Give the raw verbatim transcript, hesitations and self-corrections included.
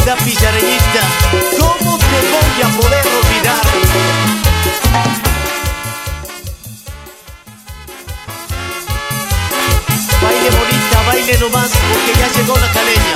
querida pillareñita, ¿cómo te voy a poder olvidar? Baile bonita, baile nomás, porque ya llegó la caleña.